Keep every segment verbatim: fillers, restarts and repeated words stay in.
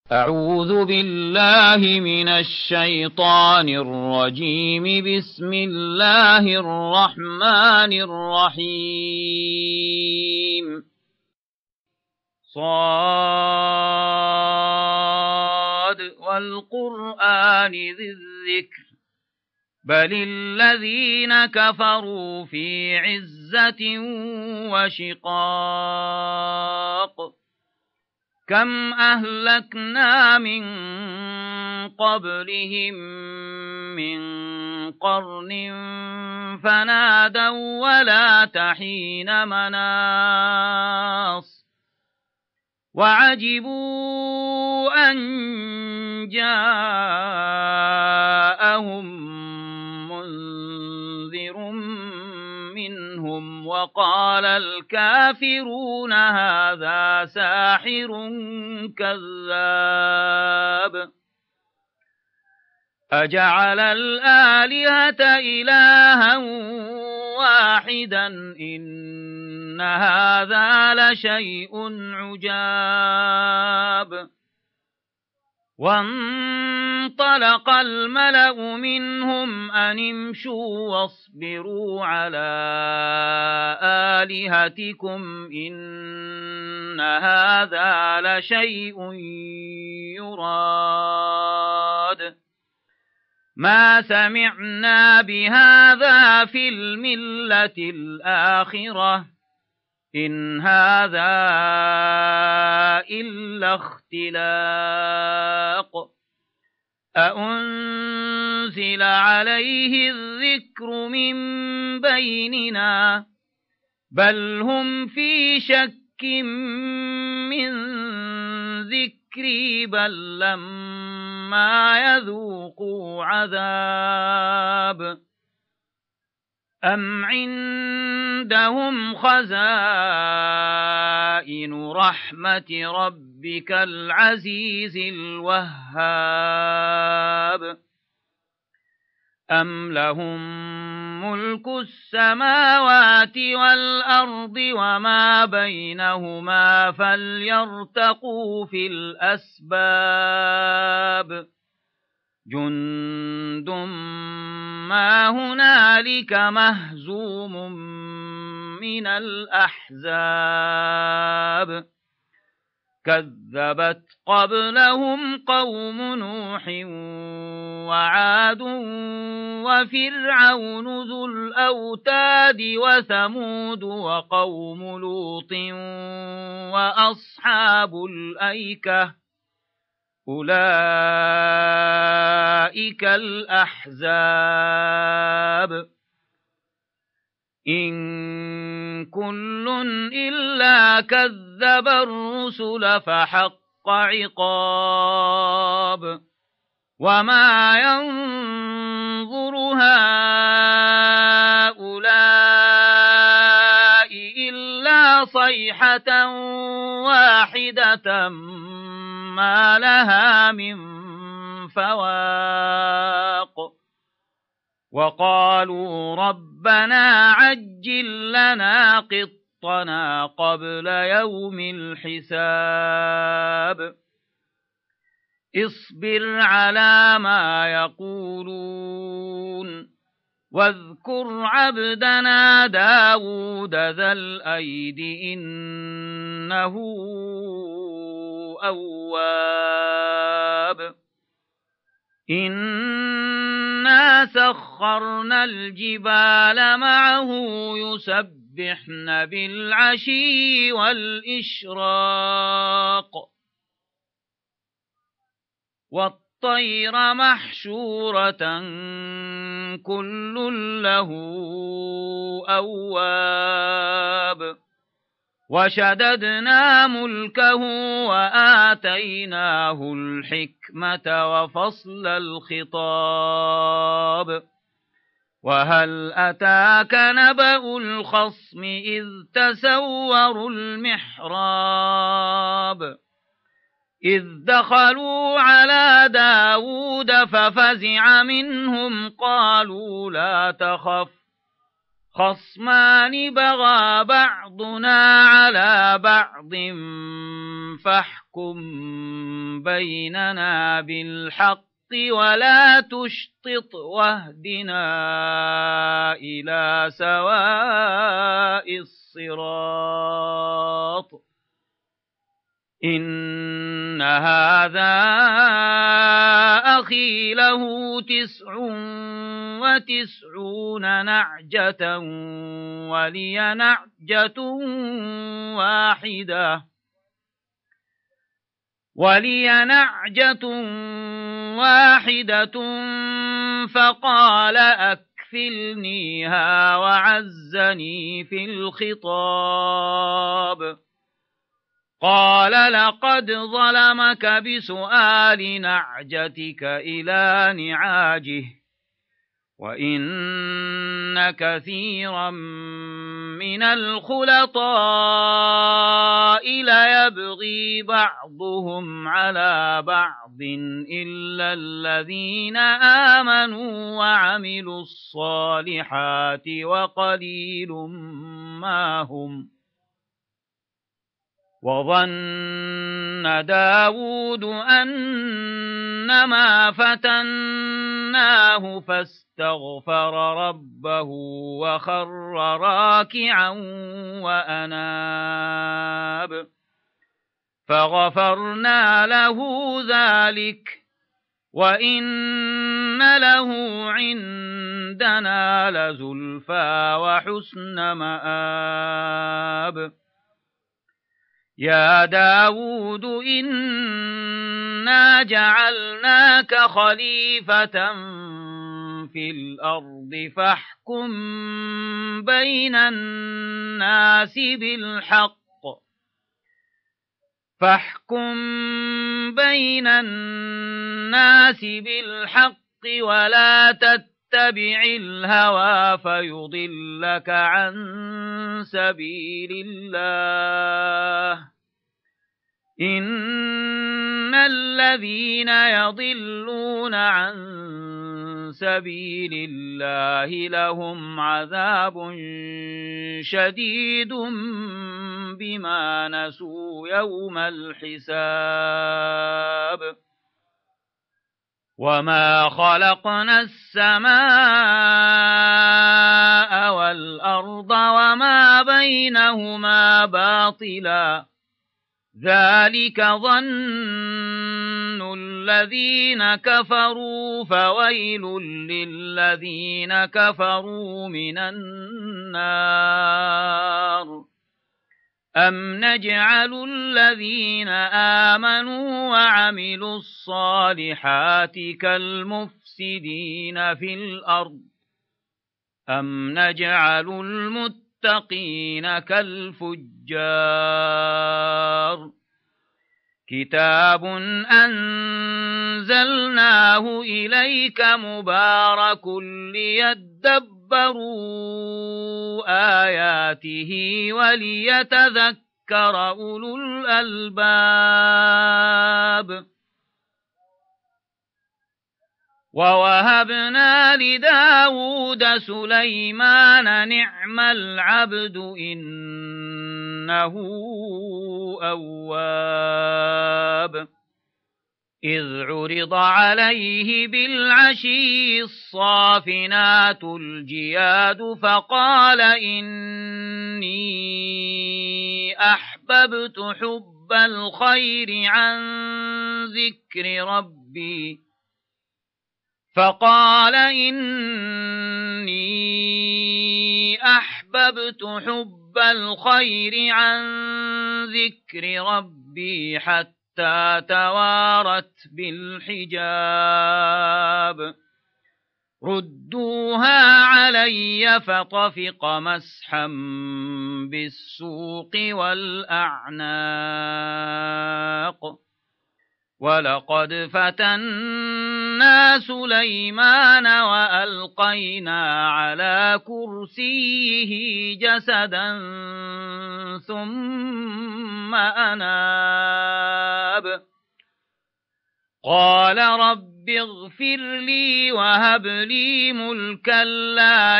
أعوذ بالله من الشيطان الرجيم. بسم الله الرحمن الرحيم. صاد والقرآن ذي الذكر بل الذين كفروا في عزة وشقاق. كم أهلكنا من قبلهم من قرن فنادوا ولا تحين مناص. وعجبوا أن جاءهم منذر منهم وقال الكافرون هذا ساحر كذاب. أجعل الآلهة إلها واحدا إن هذا لشيء عجاب. وانطلق الملأ منهم أن امشوا واصبروا على آلهتكم إن هذا لشيء يراد. ما سمعنا بهذا في الملة الآخرة إن هذا إلا اختلاق. أأنزل عليه الذكر من بيننا بل هم في شك من ذكري بل لما يذوقوا عذاب. أم عندهم خزائن رحمة ربك العزيز الوهاب. أم لهم ملك السماوات والأرض وما بينهما فليرتقوا في الأسباب. جند ما هنالك مهزوم من الأحزاب. كذبت قبلهم قوم نوح وعاد وفرعون ذو الأوتاد وثمود وقوم لوط وأصحاب الأيكة أولئك الأحزاب. إن كل إلا كذب الرسل فحق عقاب. وما ينظر هؤلاء إلا صيحة واحدة ما لها من فواق. وقالوا ربنا عجل لنا قطنا قبل يوم الحساب. اصبر على ما يقولون واذكر عبدنا داود ذا الأيد إنه أواب. إنا سخرنا الجبال معه يسبحن بالعشي والإشراق. والطير محشورة كل له أواب. وشددنا ملكه وآتيناه الحكمة وفصل الخطاب. وهل أتاك نبأ الخصم إذ تسوروا المحراب. إذ دخلوا على داود ففزع منهم قالوا لا تخف خصمان بغى بعضنا على بعض فاحكم بيننا بالحق ولا تشطط واهدنا إلى سواء الصراط إن هذا أخي له تسع وتسعون نعجة ولي نعجة واحدة ولي نعجة واحدة فقال أكفلنيها وعزني في الخطاب قال لقد ظلمك بسؤال نعجتك إلى نعاجه وإن كثيرا من الخلطاء ليبغي بعضهم على بعض إلا الذين آمنوا وعملوا الصالحات وقليل ما هم وظن داود أنما فتناه فاستغفر ربه وخر راكعا وأناب فغفرنا له ذلك وإن له عندنا لزلفى وحسن مآب يا داود إنا جعلناك خليفة في الأرض فاحكم بين الناس بالحق فاحكم بين الناس بالحق ولا تتبع الهوى فيضلك عن سبيل الله إن الذين يضلون عن سبيل الله لهم عذاب شديد بما نسوا يوم الحساب وما خلقنا السماء والأرض وما بينهما باطلا ذلك ظن الذين كفروا فويل للذين كفروا من النار أم نجعل الذين آمنوا وعملوا الصالحات كالمفسدين في الأرض أم نجعل المتقين كالفجار كتاب أنزلناه إليك مبارك ليدبروا آياته وليتذكر أولو الألباب ووهبنا لداود سليمان نعم العبد إنه أواب إذ عرض عليه بالعشي الصافنات الجياد فقال إني أحببت حب الخير عن ذكر ربي فقال إني أحببت حب الخير عن ذكر ربي حتى توارت بالحجاب ردوها علي فطفق مسحا بالسوق والأعناق ولقد فتنا سليمان وألقينا على كرسيه جسدا ثم أناب قال رب اغفر لي وهب لي ملكا لا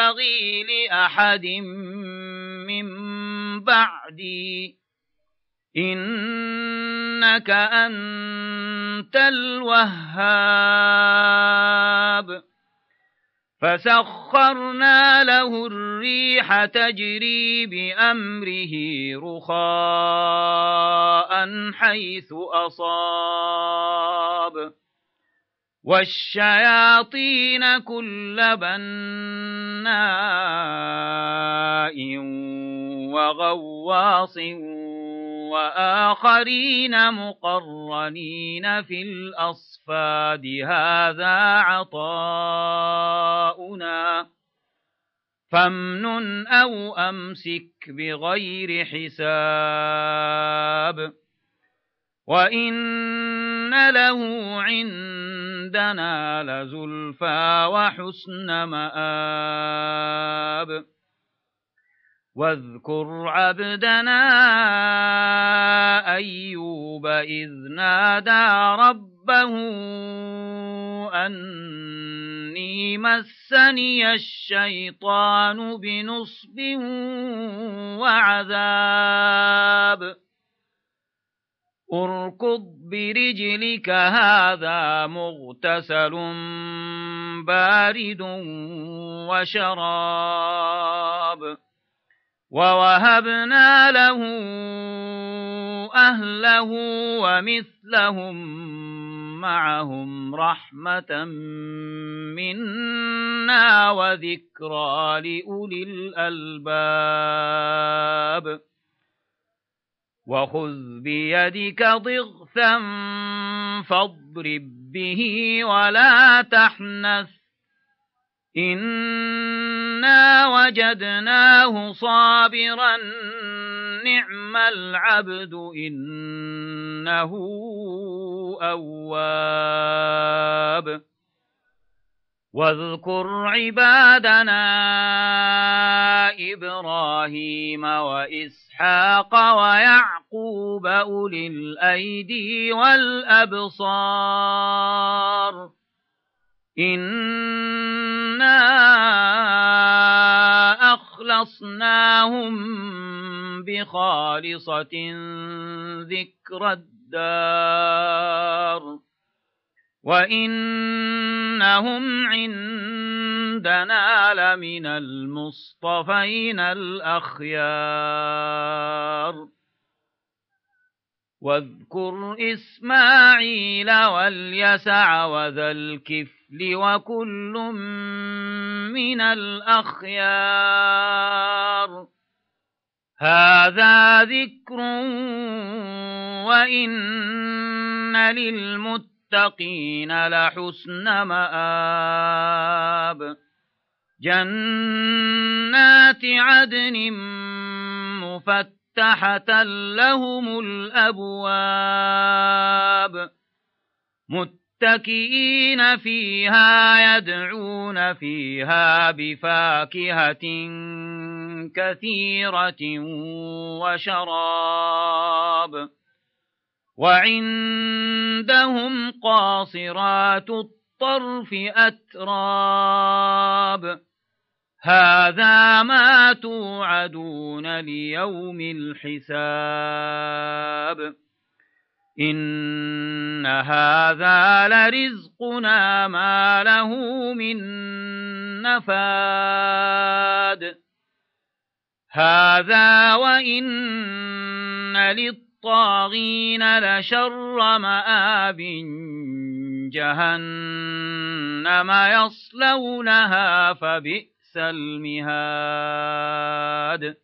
ينبغي لأحد من بعدي إنك أنت الوهاب فسخرنا له الريح تجري بأمره رخاء حيث أصاب والشياطين كل بناء وغواص وآخرين مقرنين في الأصفاد هذا عطاؤنا فامنن أو أمسك بغير حساب وإن له عندنا لزلفى وحسن مآب واذكر عبدنا أيوب إذ نادى ربه أني مسني الشيطان بنصب وعذاب اركض برجلك هذا مغتسل بارد وشراب ووهبنا له أهله ومثلهم معهم رحمة منا وذكرى لأولي الألباب وخذ بيدك ضغثا فاضرب به ولا تحنث إنا وجدناه صابرا نعم العبد إنه أواب واذكر عبادنا إبراهيم وإسحاق ويعقوب أولي الأيدي والأبصار إنا أخلصناهم بخالصة ذكر الدار وإنهم عندنا لمن المصطفين الأخيار واذكر إسماعيل واليسع وذا الكفل وكل من الأخيار هذا ذكر وإن للمتقين لحسن مآب جنات عدن مفتحة لهم الأبواب متكئين فيها يدعون فيها بفاكهة كثيرة وشراب وعندهم قاصرات الطرف أتراب هذا ما توعدون ليوم الحساب إن هذا لرزقنا ما له من نفاد هذا وإن للطاغين لشر مآب جهنم يصلونها فبئس المهاد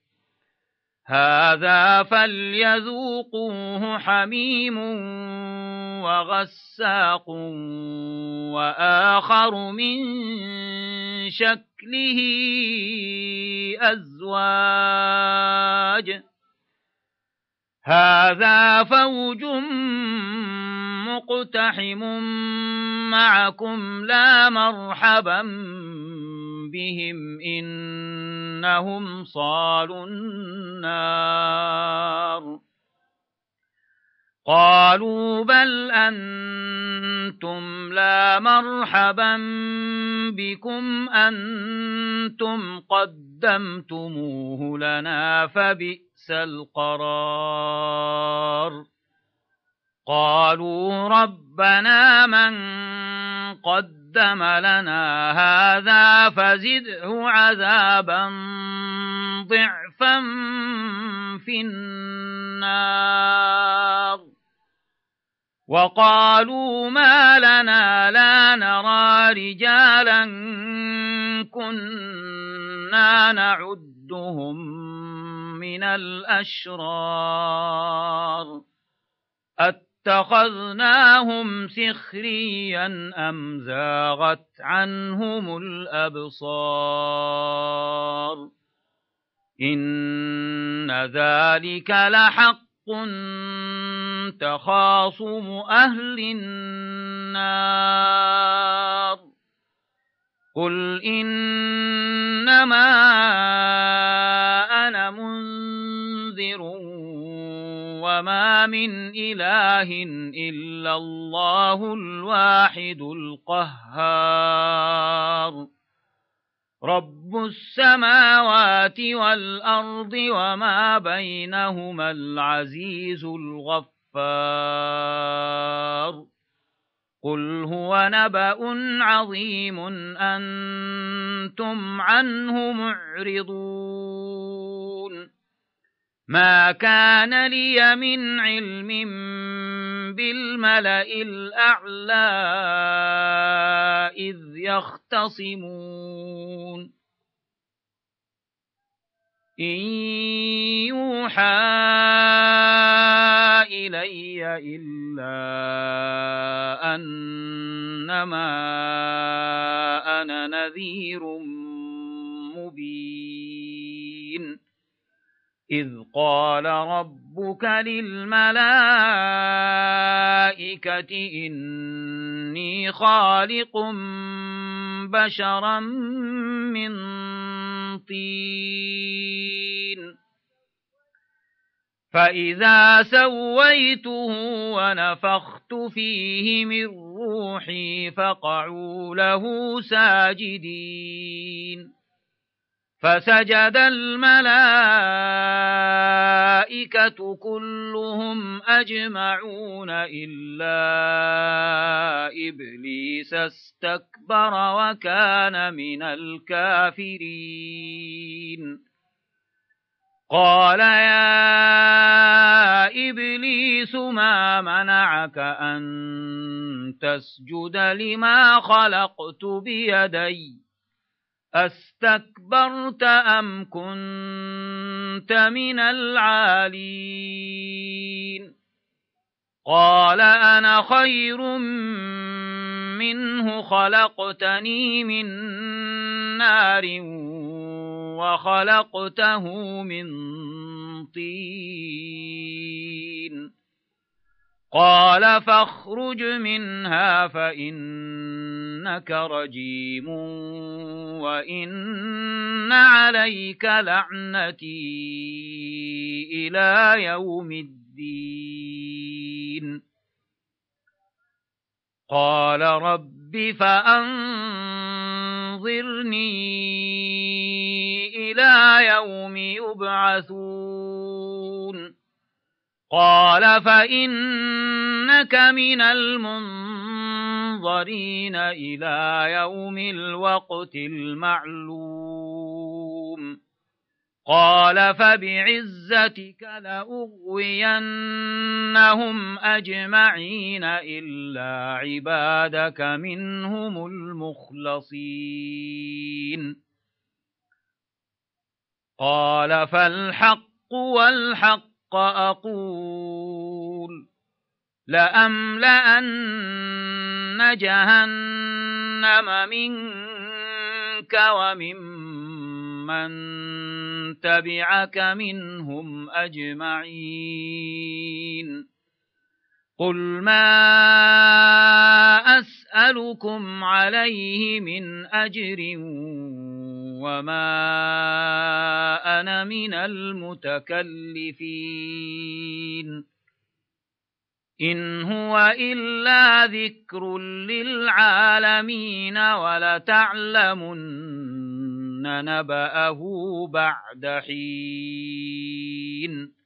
هذا فليذوقوه حميم وغساق وآخر من شكله أزواج هذا فوج مقتحم معكم لا مرحبا بهم إنهم صالوا النار قالوا بل أنتم لا مرحبا بكم أنتم قدمتموه لنا فبئس القرار قالوا ربنا من قدم لنا هذا فزده عذابا ضعفا في النار وقالوا ما لنا لا نرى رجالا كنا نعدهم من الأشرار اتخذناهم سخريا أم زاغت عنهم الأبصار إن ذلك لحق تخاصم أهل النار قل إنما أنا منذر وما من إله إلا الله الواحد القهار رب السماوات والأرض وما بينهما العزيز الغفار قل هو نبأ عظيم أنتم عنه معرضون ما كان لي من علم بالملأ الأعلى إذ يختصمون إن يوحى إلي إلا أنما أنا نذير مبين إذ قال ربك للملائكة إني خالق بشرا من طين فإذا سويته ونفخت فيه من روحي فقعوا له ساجدين فسجد الملائكة كلهم أجمعون إلا إبليس استكبر وكان من الكافرين قال يا إبليس ما منعك أن تسجد لما خلقت بيدي أستكبرت أم كنت من العالين قال أنا خير منه خلقتني من نار وخلقته من طين قال فاخرج منها فإنك رجيم وإن عليك لعنتي إلى يوم الدين قال رب فأنظرني إلى يوم يبعثون قال فإنك من المنظرين إلى يوم الوقت المعلوم قال فبعزتك لأغوينهم أجمعين إلا عبادك منهم المخلصين قال فالحق والحق أقول لأملأن جهنم منك وممن تبعك منهم أجمعين قل ما أسألكم عليه من أجر وما أنا من المتكلفين إن هو إلا ذكر للعالمين ولتعلمن نبأه بعد حين